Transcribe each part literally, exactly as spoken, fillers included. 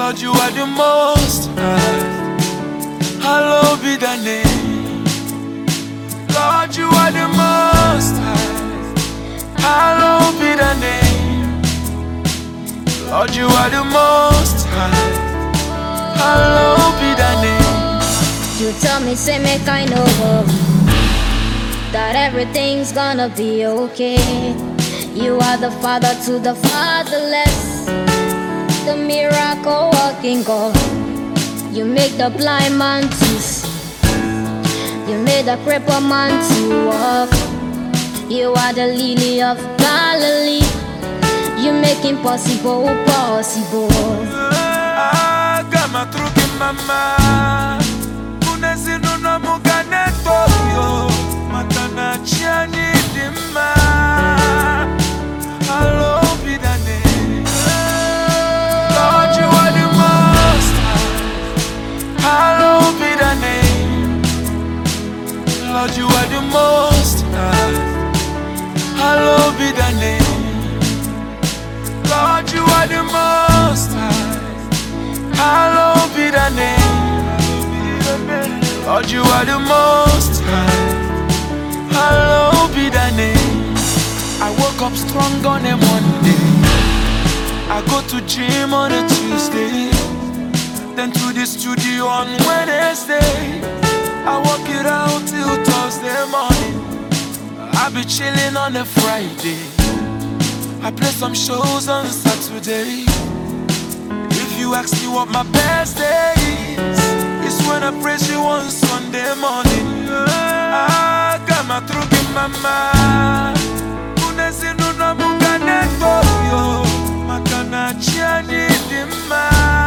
Lord, you are the most high. Hallowed be thy name. Lord, you are the most high. Hallowed be thy name. Lord, you are the most high. Hallowed be thy name. You tell me, say me kind of worry that everything's gonna be okay. You are the father to the fatherless, the miracle working God. You make the blind man to see, you made the crippled man to walk. You are the lily of Galilee, you make impossible possible. Ah, kama truki mama, unezinu na mugane toyo, matana chiani dima. Hallowed be thy name. Lord, you are the most high. Hallowed be thy name. Lord, you are the most high. Hallowed be thy name. Lord, you are the most high. Hallowed be thy name. Lord, you are the most high. Hallowed be thy name. I woke up strong on a Monday. I go to gym on a Tuesday, then to the studio on Wednesday. I work it out till Thursday morning. I be chilling on a Friday. I play some shows on Saturday. If you ask me what my best day is, it's when I praise you on Sunday morning. I got my truck in my mind. Unezinu na mugane toyo, matana chiani dima.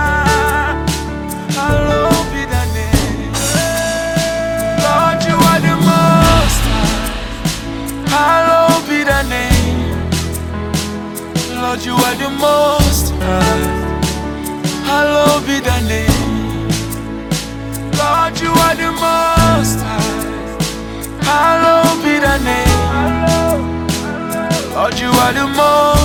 Hallowed be thy name. Lord, you are the most high. Hallowed be thy name. Lord, you are the most high. Hallowed be thy name. Lord, you are the most high. Hallowed be thy name. Lord, you are the most